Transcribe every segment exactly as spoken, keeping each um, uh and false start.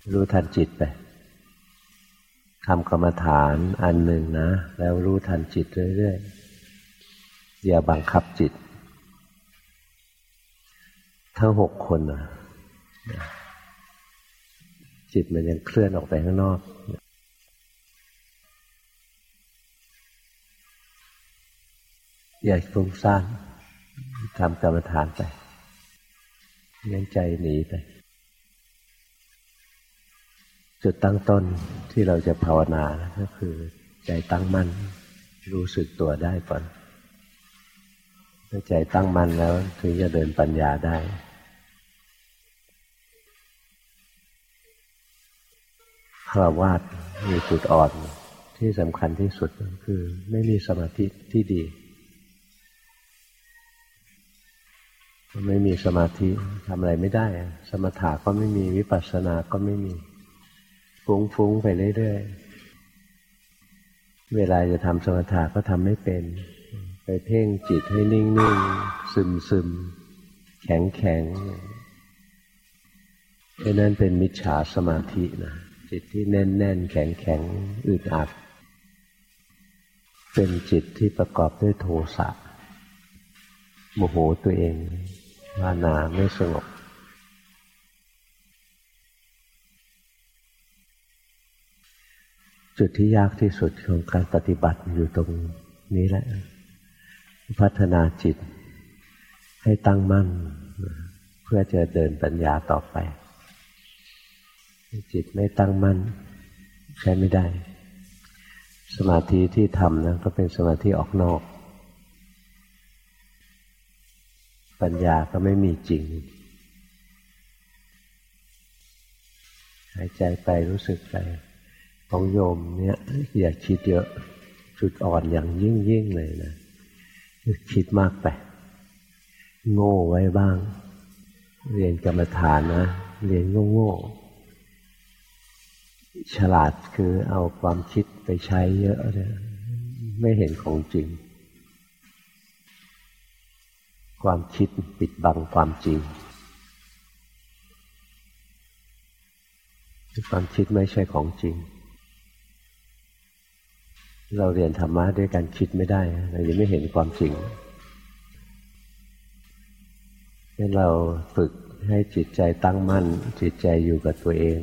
รู้ทันจิตไปทำกรรมฐานอันหนึ่งนะแล้วรู้ทันจิตเรื่อยๆอย่าบังคับจิตทั้งหกคนนะจิตมันยังเคลื่อนออกไปข้างนอกอย่าฟุ้งซ่านทำกรรมฐานไปงั้นใจหนีไปจุดตั้งต้นที่เราจะภาวนาก็คือใจตั้งมั่นรู้สึกตัวได้ก่อนถ้าใจตั้งมั่นแล้วถึงจะเดินปัญญาได้ฆราวาสมีจุดอ่อนที่สำคัญที่สุดก็คือไม่มีสมาธิที่ดีไม่มีสมาธิทำอะไรไม่ได้สมถะก็ไม่มีวิปัสสนาก็ไม่มีฟุ้งๆไปเรื่อยๆเวลาจะทำสมถะก็ทำไม่เป็นไปเพ่งจิตให้นิ่งๆซึมๆแข็งๆดังนั้นเป็นมิจฉาสมาธินะจิตที่แน่นๆแข็งๆอึดอัดเป็นจิตที่ประกอบด้วยโทสะโมโหตัวเองภาวนาไม่สงบจุดที่ยากที่สุดของการปฏิบัติอยู่ตรงนี้แหละพัฒนาจิตให้ตั้งมั่นเพื่อจะเดินปัญญาต่อไปจิตไม่ตั้งมั่นใช้ไม่ได้สมาธิที่ทำนั้นก็เป็นสมาธิออกนอกปัญญาก็ไม่มีจริงหายใจไปรู้สึกไปของโยมเนี่ยอย่าคิดเยอะจุดอ่อนอย่างยิ่งยิ่งเลยนะคิดมากไปโง่ไว้บ้างเรียนกรรมฐานนะเรียนโง่ๆฉลาดคือเอาความคิดไปใช้เยอะเลยไม่เห็นของจริงความคิดปิดบังความจริงความคิดไม่ใช่ของจริงเราเรียนธรรมะด้วยการคิดไม่ได้เรายังไม่เห็นความจริงงั้นเราฝึกให้จิตใจตั้งมั่นจิตใจอยู่กับตัวเอง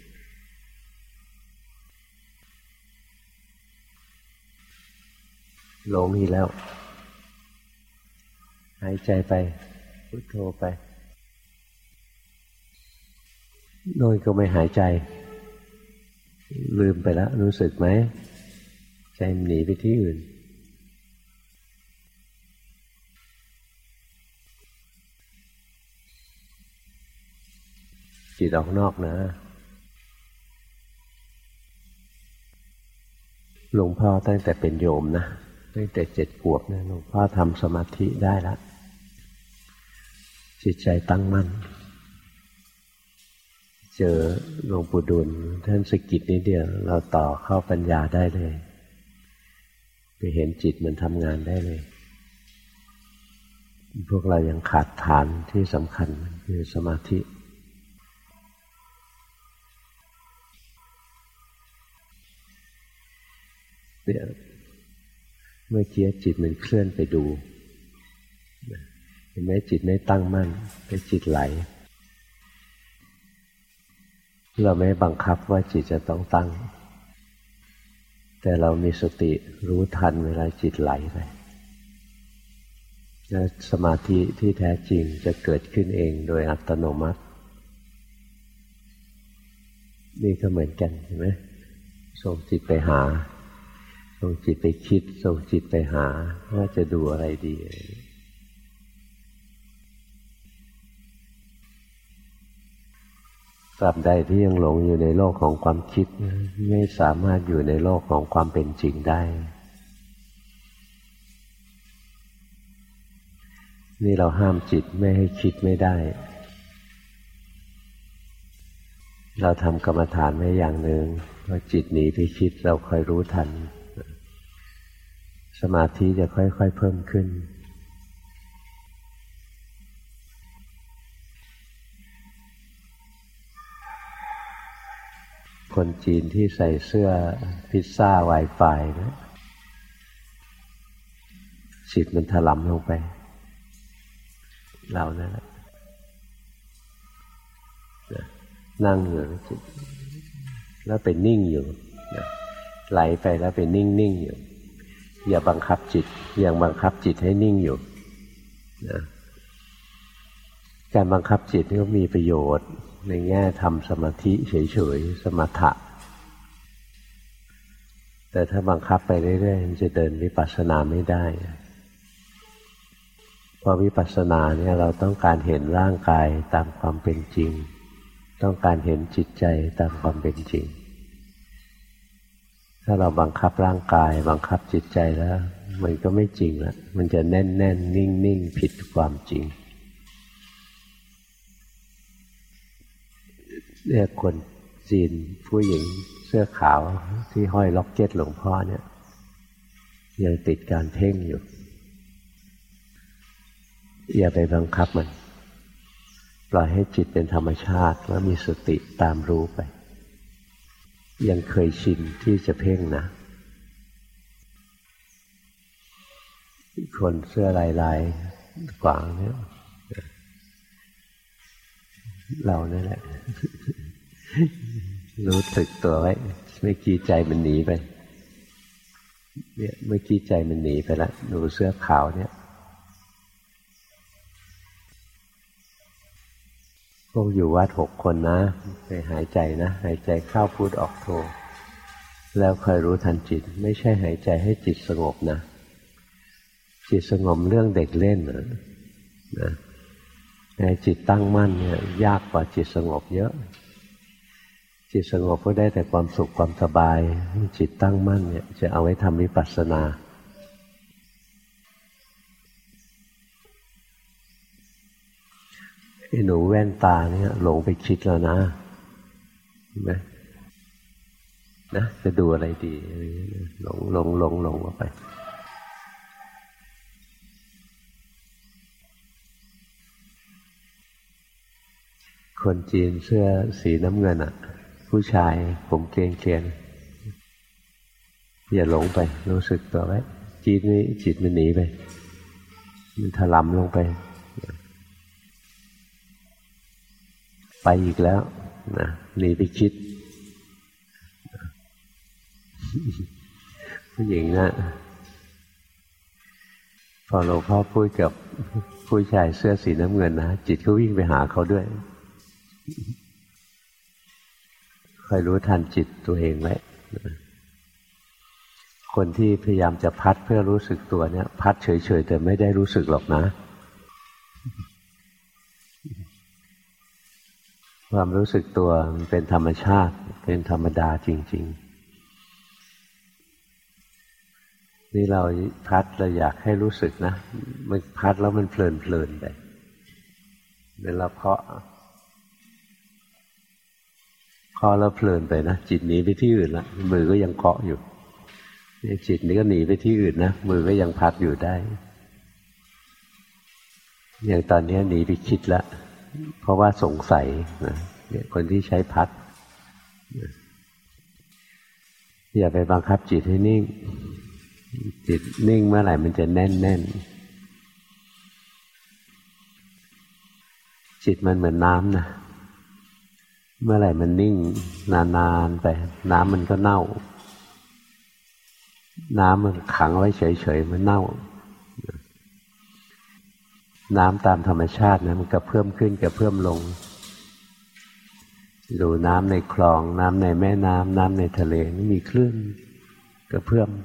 หลงอีกแล้วหายใจไปพุทโธไปโน่นก็ไม่หายใจลืมไปแล้วรู้สึกไหมใจหนีไปที่อื่นจิตออกนอกนะหลวงพ่อตั้งแต่เป็นโยมนะตั้งแต่เจ็ดขวบนะหลวงพ่อทำสมาธิได้แล้วจิตใจตั้งมั่นเจอหลวงปู่ดูลท่านสะกิดนิดเดียวเราต่อเข้าปัญญาได้เลยไปเห็นจิตมันทำงานได้เลยพวกเรายังขาดฐานที่สำคัญคือสมาธิเนี่ยเมื่อกี้จิตมันเคลื่อนไปดูเห็นไหมจิตไม่ตั้งมั่นเป็นจิตไหลเราไม่บังคับว่าจิตจะต้องตั้งแต่เรามีสติรู้ทันเวลาจิตไหลไปและสมาธิที่แท้จริงจะเกิดขึ้นเองโดยอัตโนมัตินี่ก็เหมือนกันเห็นไหมส่งจิตไปหาส่งจิตไปคิดส่งจิตไปหาว่าจะดูอะไรดีตราบใดที่ยังหลงอยู่ในโลกของความคิดไม่สามารถอยู่ในโลกของความเป็นจริงได้นี่เราห้ามจิตไม่ให้คิดไม่ได้เราทำกรรมฐานไว้อย่างหนึ่งว่าจิตหนีไปคิดเราคอยรู้ทันสมาธิจะค่อยๆเพิ่มขึ้นคนจีนที่ใส่เสื้อพิซซ่าไวไฟนะจิตมันถลำลงไปเรานั่นแหละนั่งอยู่แล้วเป็นนิ่งอยู่ไหลไปแล้วเป็นนิ่งนิ่งอยู่อย่าบังคับจิตอย่างบังคับจิตให้นิ่งอยู่นะการบังคับจิตนี่ก็มีประโยชน์ในแง่ทำสมาธิเฉยๆสมถะแต่ถ้าบังคับไปเรื่อยๆมันจะเดินวิปัสสนาไม่ได้เพราะวิปัสสนาเนี่ยเราต้องการเห็นร่างกายตามความเป็นจริงต้องการเห็นจิตใจตามความเป็นจริงถ้าเราบังคับร่างกายบังคับจิตใจแล้วมันก็ไม่จริงละมันจะแน่นแน่นนิ่งนิ่งผิดความจริงเรียกคนจีนผู้หญิงเสื้อขาวที่ห้อยล็อกเก็ตหลวงพ่อเนี่ยยังติดการเพ่งอยู่อย่าไปบังคับมันปล่อยให้จิตเป็นธรรมชาติแล้วมีสติตามรู้ไปยังเคยชินที่จะเพ่งนะคนเสื้อลายลายกวางเนี่ยเรานั่นแหละรู้สึกตัวไว้เมื่อกี้ใจมันหนีไปเนี่ยเมื่อกี้ใจมันหนีไปแล้วดูเสื้อขาวเนี่ยพวกอยู่วัดหกคนนะไปหายใจนะหายใจเข้าพุทออกโทแล้วคอยรู้ทันจิตไม่ใช่หายใจให้จิตสงบนะจิตสงบเรื่องเด็กเล่นนะนะในจิตตั้งมั่นเนี่ยยากกว่าจิตสงบเยอะจิตสงบก็ได้แต่ความสุขความสบายจิตตั้งมั่นเนี่ยจะเอาไว้ทำวิปัสสนาไอ้หนูแว่นตาเนี่ยหลงไปคิดแล้วนะเห็นไหมนะจะดูอะไรดีหลงหลงหลงหลงออกไปคนจีนเสื้อสีน้ำเงินอ่ะผู้ชายผมเกรียงเกรียนอย่าหลงไปรู้สึกตัวไว้จิตนี้จิตมันหนีไปมันถลำลงไปไปอีกแล้วนะหนีไปคิดผู้หญิงนะพอหลวงพ่อพูดกับผู้ชายเสื้อสีน้ำเงินนะจิตก็วิ่งไปหาเขาด้วยคอยรู้ทันจิตตัวเองไว้คนที่พยายามจะพัดเพื่อรู้สึกตัวเนี่ยพัดเฉยๆแต่ไม่ได้รู้สึกหรอกนะความรู้สึกตัวมันเป็นธรรมชาติเป็นธรรมดาจริงๆนี่เราพัดเราอยากให้รู้สึกนะมันพัดแล้วมันเพลินๆไปเวลาเคาะเคาะแล้วเพลินไปนะจิตหนีไปที่อื่นละมือก็ยังเคาะอยู่จิตนี้ก็หนีไปที่อื่นนะมือก็ยังพัดอยู่ได้อย่างตอนนี้หนีไปคิดละเพราะว่าสงสัยนะเนี่ยคนที่ใช้พัดอย่าไปบังคับจิตให้นิ่งจิตนิ่งเมื่อไหร่มันจะแน่นแน่นจิตมันเหมือนน้ำนะเมื่อไหร่มันนิ่งนานๆไปน้ำมันก็เน่าน้ำมันขังไว้เฉยๆมันเน่าน้ำตามธรรมชาตินะมันกระเพื่อมขึ้นกระเพื่อมลงดูน้ำในคลองน้ำในแม่น้ำน้ำในทะเลนี่มีคลื่นกระเพื่อม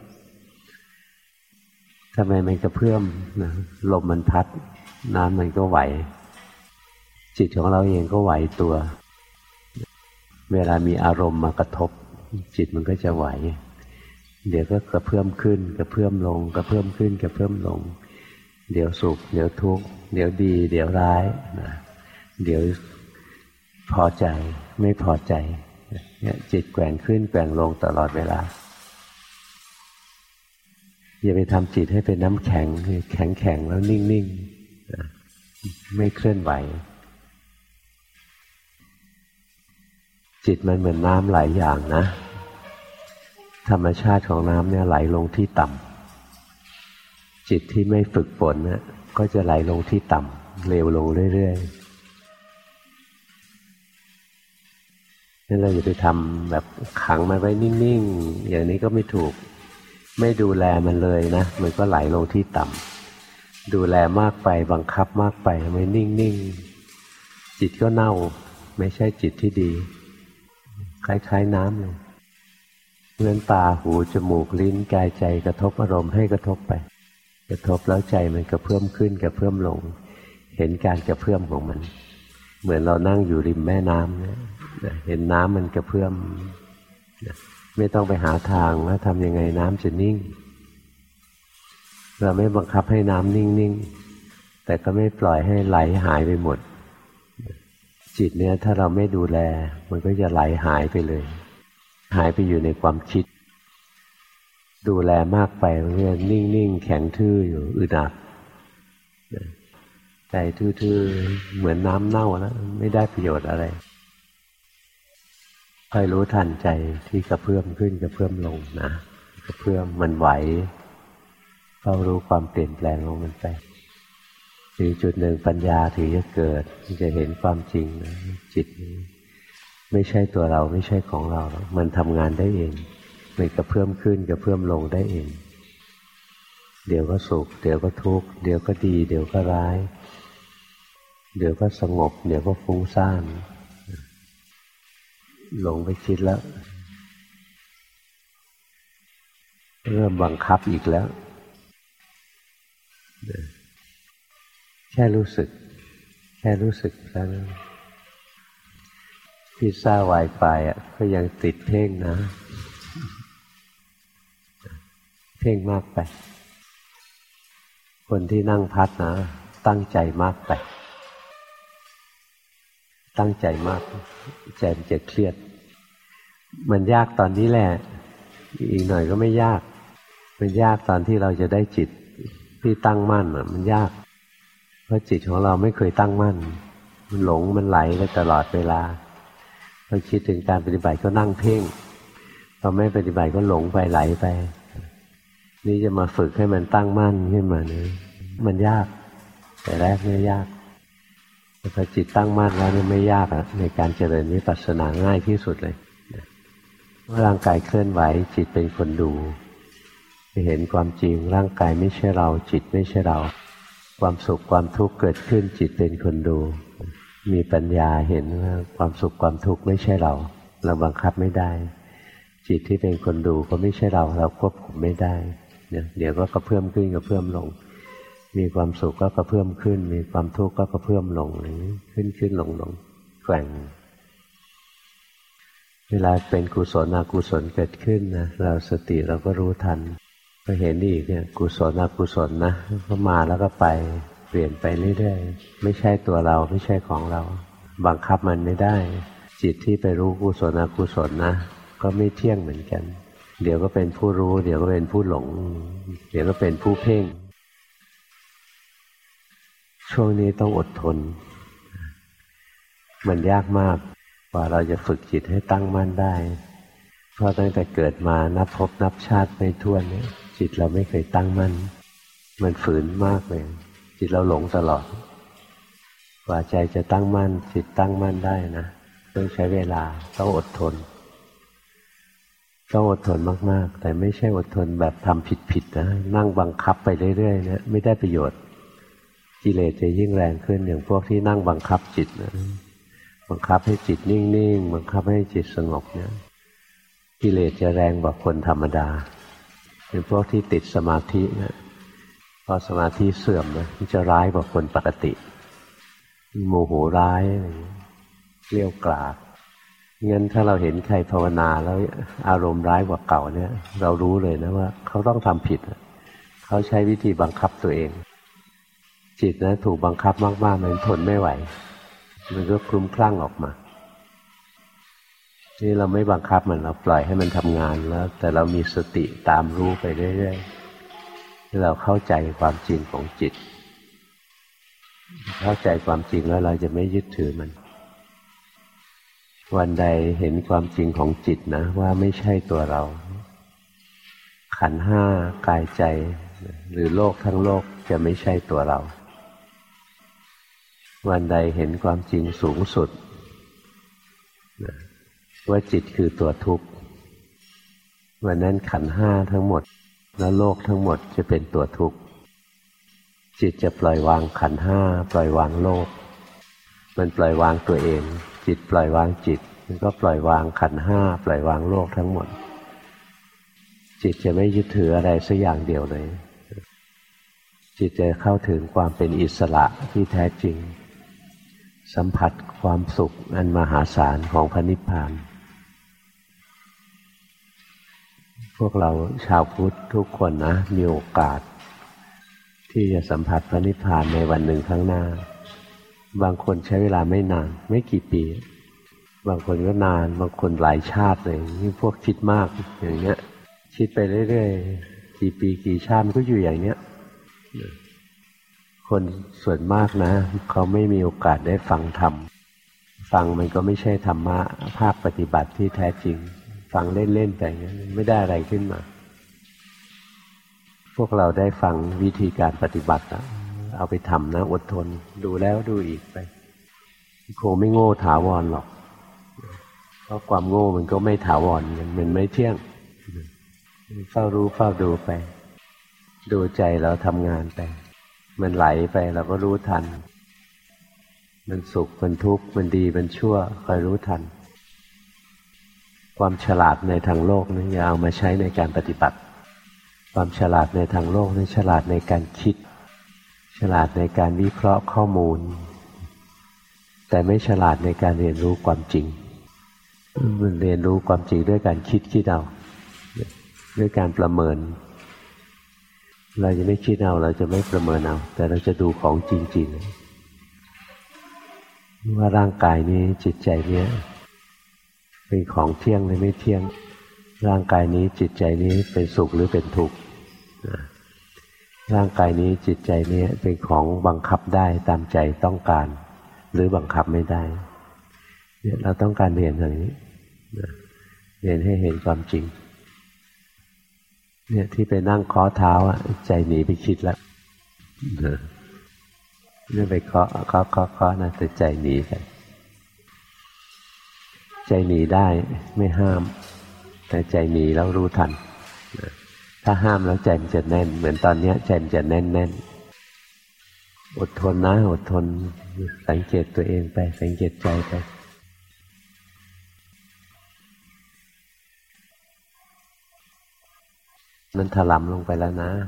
ทำไมมันกระเพื่อมนะลมมันพัดน้ำมันก็ไหวจิตของเราเองก็ไหวตัวเวลามีอารมณ์มากระทบจิตมันก็จะไหวเดี๋ยวก็กระเพื่อมขึ้นกระเพื่อมลงกระเพื่อมขึ้นกระเพื่อมลงเดี๋ยวสุขเดี๋ยวทุกข์เดี๋ยวดีเดี๋ยวร้ายนะเดี๋ยวพอใจไม่พอใจเนี่ยจิตแกว่งขึ้นแกว่งลงตลอดเวลาอย่าไปทำจิตให้เป็นน้ำแข็งแข็งแข็งแล้วนิ่งๆนะไม่เคลื่อนไหวจจิตมันเหมือนน้ำหลายอย่างนะธรรมชาติของน้ำเนี่ยไหลลงที่ต่ำจิตที่ไม่ฝึกฝนเนี่ยก็จะไหลลงที่ต่ำเร็วลงเรื่อยๆนั่นเราอย่าไปทำแบบขังมันไว้นิ่งๆอย่างนี้ก็ไม่ถูกไม่ดูแลมันเลยนะมันก็ไหลลงที่ต่ำดูแลมากไปบังคับมากไปไม่นิ่งๆจิตก็เน่าไม่ใช่จิตที่ดีคล้ายๆน้ำเลยเพราะฉะนั้นตาหูจมูกลิ้นกายใจกระทบอารมณ์ให้กระทบไปกระทบแล้วใจมันกระเพื่อมขึ้นกระเพื่อมลงเห็นการกระเพื่อมของมันเหมือนเรานั่งอยู่ริมแม่น้ำเนี่ยเห็นน้ำมันกระเพื่อมไม่ต้องไปหาทางว่าทำยังไงน้ำจะนิ่งเราไม่บังคับให้น้ำนิ่งๆแต่ก็ไม่ปล่อยให้ไหลหายไปหมดจิตเนี่ยถ้าเราไม่ดูแลมันก็จะไหลหายไปเลยหายไปอยู่ในความคิดดูแลมากไปมันก็นิ่งๆแข็งทื่ออยู่อึดอัดใจทื่อๆเหมือนน้ำเน่าแล้วไม่ได้ประโยชน์อะไรคอยรู้ทันใจที่กระเพื่อมขึ้นกระเพื่อมลงนะกระเพื่อมมันไหวเฝ้ารู้ความเปลี่ยนแปลงของมันไปถึงจุดหนึ่งปัญญาถึงจะเกิดจะเห็นความจริงนะจิตนี้ไม่ใช่ตัวเราไม่ใช่ของเรามันทำงานได้เองมันกระเพื่อมขึ้นกระเพื่อมลงได้เองเดี๋ยวก็สุขเดี๋ยวก็ทุกข์เดี๋ยวก็ดีเดี๋ยวก็ร้ายเดี๋ยวก็สงบเดี๋ยวก็ฟุ้งซ่านหลงไปคิดแล้วเริ่มบังคับอีกแล้วแค่รู้สึกแค่รู้สึกแล้วพิซซ่าไวไฟอ่ะก็ยังติดเพ่งนะเพ่งมากไปคนที่นั่งพัดนะตั้งใจมากไปตั้งใจมากใจมันจะเครียดมันยากตอนนี้แหละอีกหน่อยก็ไม่ยากมันยากตอนที่เราจะได้จิตที่ตั้งมั่นอ่ะมันยากเพราะจิตของเราไม่เคยตั้งมั่นมันหลงมันไหลไปตลอดเวลาพอคิดถึงการปฏิบัติก็นั่งเพ่งพอไม่ปฏิบัติก็หลงไปไหลไปนี่จะมาฝึกให้มันตั้งมั่นขึ้นมาเนี่ยมันยากแต่แรกไม่ยากแต่พอจิตตั้งมั่นแล้วนี่ไม่ยากอ่ะในการเจริญวิปัสสนาง่ายที่สุดเลยว่าร่างกายเคลื่อนไหวจิตเป็นคนดูจะเห็นความจริงร่างกายไม่ใช่เราจิตไม่ใช่เราความสุขความทุกข์เกิดขึ้นจิตเป็นคนดูมีปัญญาเห็นว่าความสุขความทุกข์ไม่ใช่เราเราบังคับไม่ได้จิตที่เป็นคนดูก็ไม่ใช่เราเราควบคุมไม่ได้เนี่ยเดี๋ยวก็กระเพื่อมขึ้นกระเพื่อมลงมีความสุขก็กระเพื่อมขึ้นมีความทุกข์ก็กระเพื่อมลงขึ้นขึ้นลงลงแกว่งเวลาเป็นกุศลอกุศลเกิดขึ้นนะเราสติเราก็รู้ทันก็เห็นอีกเนี่ยกุศลอกุศลนะก็มาแล้วก็ไปเปลี่ยนไปเรื่อยๆไม่ใช่ตัวเราไม่ใช่ของเราบังคับมันไม่ได้จิตที่ไปรู้กุศลอกุศลนะก็ไม่เที่ยงเหมือนกันเดี๋ยวก็เป็นผู้รู้เดี๋ยวก็เป็นผู้หลงเดี๋ยวก็เป็นผู้เพ่งช่วงนี้ต้องอดทนมันยากมากกว่าเราจะฝึกจิตให้ตั้งมั่นได้เพราะตั้งแต่เกิดมานับภพนับชาติไม่ถ้วนเนี่ยจิตเราไม่เคยตั้งมั่นมันฝืนมากเลยจิตเราหลงตลอดกว่าใจจะตั้งมั่นจิตตั้งมั่นได้นะต้องใช้เวลาต้องอดทนต้องอดทนมากๆแต่ไม่ใช่อดทนแบบทำผิดๆนะนั่งบังคับไปเรื่อยๆเนี่ยไม่ได้ประโยชน์กิเลสจะยิ่งแรงขึ้นอย่างพวกที่นั่งบังคับจิตนะบังคับให้จิตนิ่งๆบังคับให้จิตสงบเนี่ยกิเลสจะแรงกว่าคนธรรมดาเป็นพวกที่ติดสมาธินะพอสมาธิเสื่อมนะมันจะร้ายกว่าคนปกติโมโหร้ายเกลี้ยวกล่อมงั้นถ้าเราเห็นใครภาวนาแล้วอารมณ์ร้ายกว่าเก่าเนี่ยเรารู้เลยนะว่าเขาต้องทำผิดเขาใช้วิธีบังคับตัวเองจิตนะถูกบังคับมากๆมันทนไม่ไหวมันก็คลุ้มคลั่งออกมานี่เราไม่บังคับมันเราปล่อยให้มันทำงานแล้วแต่เรามีสติตามรู้ไปเรื่อยๆเราเข้าใจความจริงของจิตเข้าใจความจริงแล้วเราจะไม่ยึดถือมันวันใดเห็นความจริงของจิตนะว่าไม่ใช่ตัวเราขันธ์ห้ากายใจหรือโลกทั้งโลกจะไม่ใช่ตัวเราวันใดเห็นความจริงสูงสุดว่าจิตคือตัวทุกข์วันนั้นขันธ์ห้าทั้งหมดและโลกทั้งหมดจะเป็นตัวทุกข์จิตจะปล่อยวางขันธ์ห้าปล่อยวางโลกมันปล่อยวางตัวเองจิตปล่อยวางจิตมันก็ปล่อยวางขันธ์ห้าปล่อยวางโลกทั้งหมดจิตจะไม่ยึดถืออะไรสักอย่างเดียวเลยจิตจะเข้าถึงความเป็นอิสระที่แท้จริงสัมผัสความสุขอันมหาศาลของพระนิพพานพวกเราชาวพุทธทุกคนนะมีโอกาสที่จะสัมผัสพระนิพพานในวันหนึ่งข้างหน้าบางคนใช้เวลาไม่นานไม่กี่ปีบางคนก็นานบางคนหลายชาติเลยนี่พวกคิดมากอย่างเงี้ยคิดไปเรื่อยๆกี่ปีกี่ชาติมันก็อยู่อย่างเนี้ยคนส่วนมากนะเขาไม่มีโอกาสได้ฟังธรรมฟังมันก็ไม่ใช่ธรรมะภาคปฏิบัติที่แท้จริงฟังเล่นๆแต่อย่างนี้ไม่ได้อะไรขึ้นมาพวกเราได้ฟังวิธีการปฏิบัติแล้วเอาไปทำนะอดทนดูแล้วดูอีกไปคงไม่โง่ถาวรหรอกเพราะความโง่มันก็ไม่ถาวรมันไม่เที่ยงเฝ้ารู้เฝ้าดูไปดูใจเราทำงานไปมันไหลไปเราก็รู้ทันมันสุขมันทุกข์มันดีมันชั่วคอยรู้ทันความฉลาดในทางโลกนี่อย่าเอามาใช้ในการปฏิบัติความฉลาดในทางโลกนี่ฉลาดในการคิดฉลาดในการวิเคราะห์ข้อมูลแต่ไม่ฉลาดในการเรียนรู้ความจริงมันเรียนรู้ความจริงด้วยการคิดคิดเอาด้วยการประเมินเราจะไม่คิดเอาเราจะไม่ประเมินเอาแต่เราจะดูของจริงๆว่าร่างกายนี้จิตใจนี้เป็นของเที่ยงหรือไม่เที่ยงร่างกายนี้จิตใจนี้เป็นสุขหรือเป็นทุกข์ร่างกายนี้จิตใจนี้เป็นของบังคับได้ตามใจต้องการหรือบังคับไม่ได้เนี่ยเราต้องการเรียนอย่างนี้เรียนให้เห็นความจริงเนี่ยที่ไปนั่งเคาะเท้าอ่ะใจหนีไปคิดแล้วเนี่ยไปเคาะเคาะเคาะเคาะนะแต่ใจหนีไปใจหนีได้ไม่ห้ามแต่ใจหนีแล้วรู้ทันถ้าห้ามแล้วใจมันจะแน่นเหมือนตอนนี้ใจมันจะแน่นแน่นอดทนนะอดทนสังเกตตัวเองไปสังเกตใจไปมันถลำลงไปแล้วนะ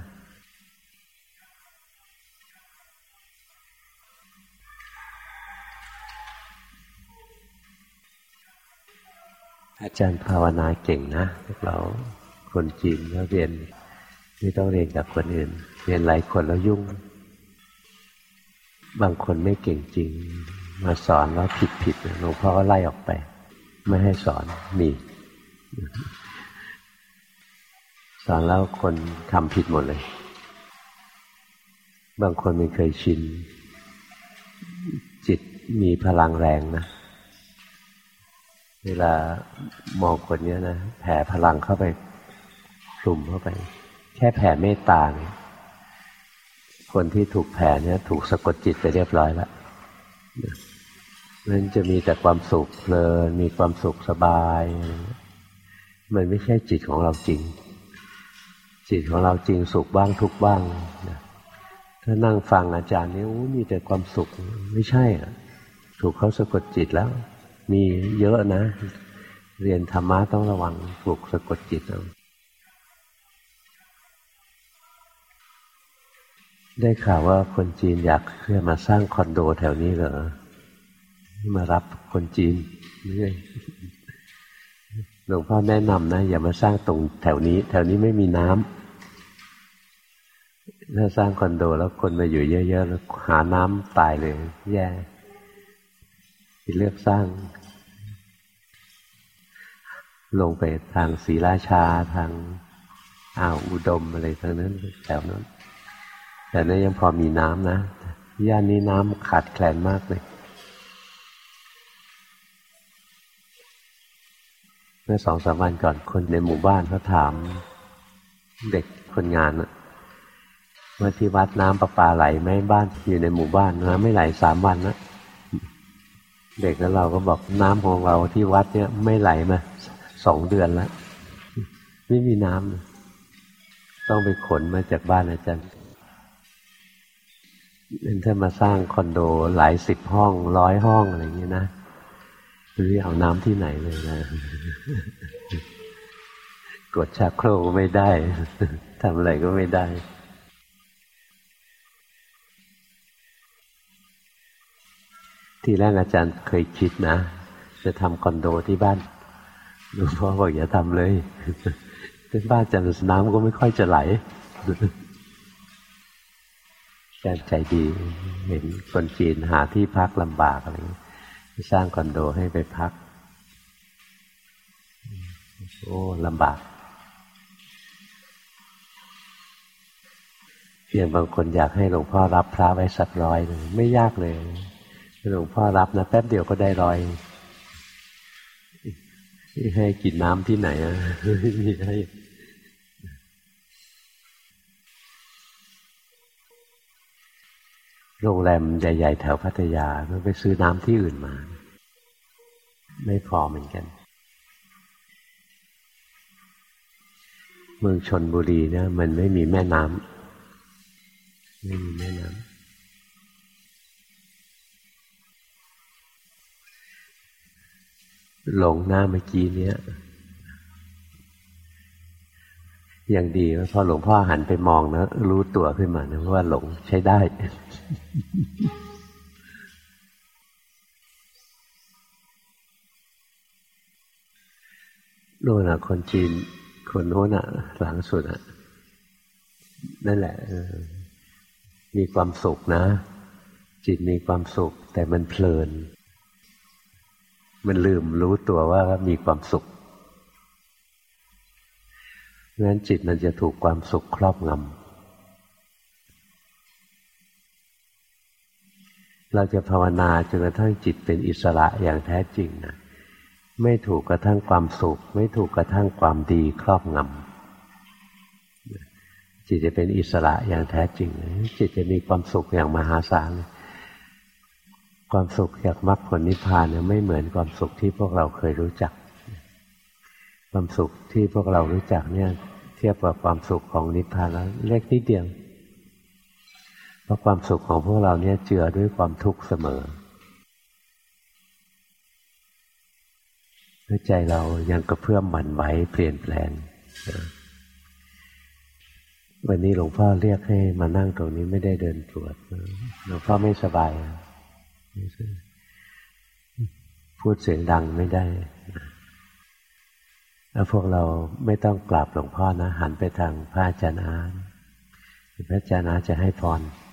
อาจารย์ภาวนาเก่งนะพวกเราคนจีนแล้วเรียนไม่ต้องเรียนกับคนอื่นเรียนหลายคนแล้วยุ่งบางคนไม่เก่งจริงมาสอนแล้วผิดผิดหลวงพ่อก็ไล่ออกไปไม่ให้สอนมีสอนแล้วคนทำผิดหมดเลยบางคนไม่เคยชินจิตมีพลังแรงนะเวลามองคนนี้นะแผ่พลังเข้าไปคลุมเข้าไปแค่แผ่เมตตาเนี่ยคนที่ถูกแผ่เนี่ยถูกสะกดจิตไปเรียบร้อยแล้วมันจะมีแต่ความสุขเพลินมีความสุขสบายมันไม่ใช่จิตของเราจริงจิตของเราจริงสุขบ้างทุกข์บ้างถ้านั่งฟังอาจารย์นี่โอ้มีแต่ความสุขไม่ใช่อ่ะถูกเขาสะกดจิตแล้วมีเยอะนะเรียนธรรมะต้องระวังถูกสะกดจิตเอาได้ข่าวว่าคนจีนอยากเพื่อมาสร้างคอนโดแถวนี้เหรอมารับคนจีนนี่หลวงพ่อแนะนำนะอย่ามาสร้างตรงแถวนี้แถวนี้ไม่มีน้ำถ้าสร้างคอนโดแล้วคนมาอยู่เยอะๆแล้วหาน้ำตายเลยแย่ที่เลือกสร้างลงไปทางศรีราชาทางอ่าวอุดมอะไรทางนั้นแถวนั้นแต่นั้นยังพอมีน้ำนะย่านนี้น้ำขาดแคลนมากเลยมื่อสองสามวันก่อนคนในหมู่บ้านเขาถามเด็กคนงานว่าที่วัดน้ำประปาไหลไหมบ้านอยู่ในหมู่บ้านน้ำไม่ไหลสามวันนะเด็กแล้วเราก็บอกน้ำของเราที่วัดเนี่ยไม่ไหลมาสองเดือนแล้วไม่มีน้ำต้องไปขนมาจากบ้านอาจารย์ถ้ามาสร้างคอนโดหลายสิบห้องร้อยห้องอะไรอย่างนี้นะไม่รู้เอาน้ำที่ไหนเลยนะกดชักโครกไม่ได้ทำอะไรก็ไม่ได้ทีแรกอาจารย์เคยคิดนะจะทำคอนโดที่บ้านหลวงพ่อบอกอย่าทำเลยที่บ้านอาจารย์น้ำก็ไม่ค่อยจะไหลอาจารย์ใจดีเห็นคนจีนหาที่พักลำบากอะไรสร้างคอนโดให้ไปพักโอ้ลำบากเพียงบางคนอยากให้หลวงพ่อรับพระไว้สักร้อยหนึ่งไม่ยากเลยหลวงพ่อรับนะแป๊บเดียวก็ได้ร้อยให้กินน้ำที่ไหนอ่ะให้โรงแรมใหญ่ๆแถวพัทยาต้องไปซื้อน้ำที่อื่นมาไม่พอเหมือนกันเมืองชลบุรีเนี่ยมันไม่มีแม่น้ำไม่มีแม่น้ำหลงหน้าเมื่อกี้เนี้ยอย่างดีพอหลวงพ่อหันไปมองนะรู้ตัวขึ้นมานะว่าหลงใช้ได้โน่นน่ะคนจีนคนโน้นน่ะหลังสุดอ่ะนั่นแหละมีความสุขนะจิตมีความสุขแต่มันเพลินมันลืมรู้ตัวว่ามีความสุขงั้นจิตมันจะถูกความสุขครอบงำเราจะภาวนาจนกระทั่งจิตเป็นอิสระอย่างแท้จริงนะไม่ถูกกระทั่งความสุขไม่ถูกกระทั่งความดีครอบงำจิตจะเป็นอิสระอย่างแท้จริงจิตจะมีความสุขอย่างมหาศาลความสุขจากมรรคผลนิพพานเนี่ยไม่เหมือนความสุขที่พวกเราเคยรู้จักความสุขที่พวกเรารู้จักเนี่ยเทียบกับความสุขของนิพพานแล้วเล็กนิดเดียวเพราะความสุขของพวกเราเนี่ยเจือด้วยความทุกข์เสมอใจเรายังกระเพื่อมหวั่นไหวเปลี่ยนแปลงวันนี้หลวงพ่อเรียกให้มานั่งตรงนี้ไม่ได้เดินตรวจหลวงพ่อไม่สบายพูดเสียงดังไม่ได้แล้วพวกเราไม่ต้องกราบหลวงพ่อนะหันไปทางพระอาจารย์อาพระอาจารย์อาจะให้พร